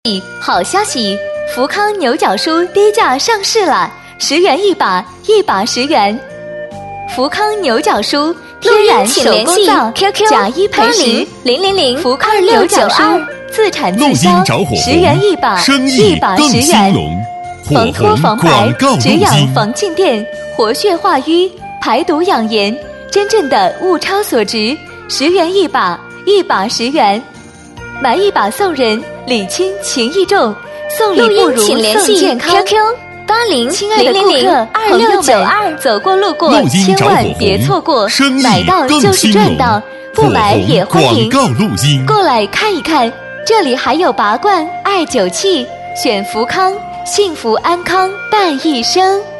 好消息！福康牛角梳低价上市了，10元一把，一把10元。福康牛角梳，天然手工皂，假一赔10，000福康牛角梳，自产自销，10元一把，一把10元。防脱防白，止痒防静电，活血化瘀，排毒养颜，真正的物超所值，10元一把，一把10元。买一把送人，礼轻情意重，送礼不如送健康。QQ 80，亲爱的顾客朋友们，走过路过千万别错过，买到就是赚到，不买也欢迎过来看一看，这里还有拔罐、艾灸器，选福康，幸福安康伴一生。